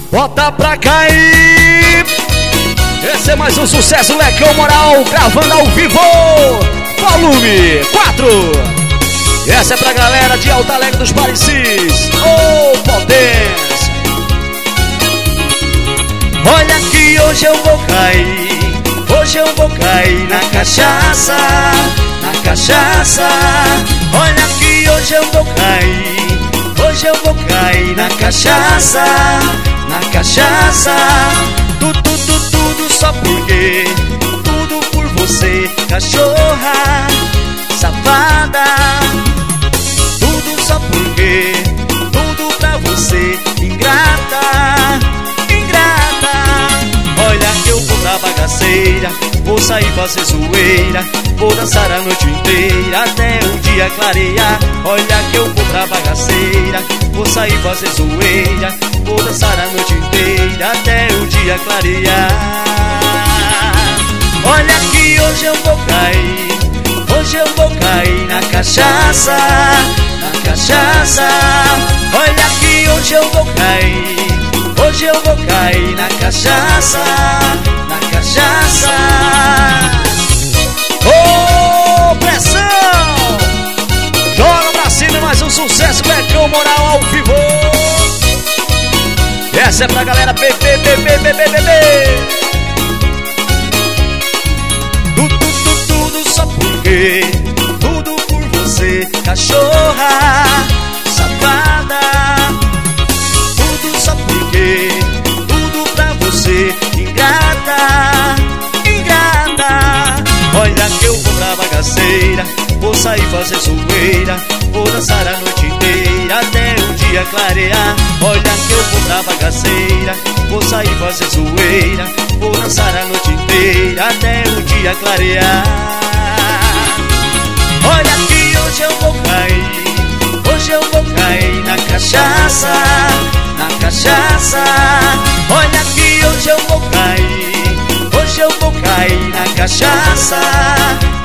Bota pra cair. Esse é mais um sucesso, Lecão Moral, gravando ao vivo, volume 4. Essa é pra galera de Alto Alegre dos Parecis. Oh, potência. Olha que hoje eu vou cair, hoje eu vou cair na cachaça, na cachaça. Olha que hoje eu vou cair, hoje eu vou cair na cachaça, na cachaça. Tudo só porque, tudo por você, cachorra safada. Tudo só porque, tudo pra você, ingrata, ingrata. Olha que eu vou pra bagaceira, vou sair fazer zoeira, vou dançar a noite inteira até o dia clarear. Olha que eu vou pra bagaceira, vou sair fazer zoeira, vou dançar a noite inteira até o dia clarear. Olha que hoje eu vou cair, hoje eu vou cair na cachaça, na cachaça. Olha que hoje eu vou cair, hoje eu vou cair na cachaça, na cachaça. Ô, pressão! Joga pra cima, mais um sucesso, Lecão Moral ao vivo. Essa é pra galera bebê. Tudo só porque, tudo por você, cachorra safada. Tudo só porque, tudo pra você, ingrata, ingrata. Olha que eu vou pra bagaceira, vou sair fazer zoeira, vou dançar a noite inteira até o dia clarear. Olha que eu vou pra bagaceira, vou sair fazer zoeira, vou dançar a noite inteira até o dia clarear. Olha que hoje eu vou cair, hoje eu vou cair na cachaça, na cachaça. Olha que hoje eu vou cair, hoje eu vou cair na cachaça,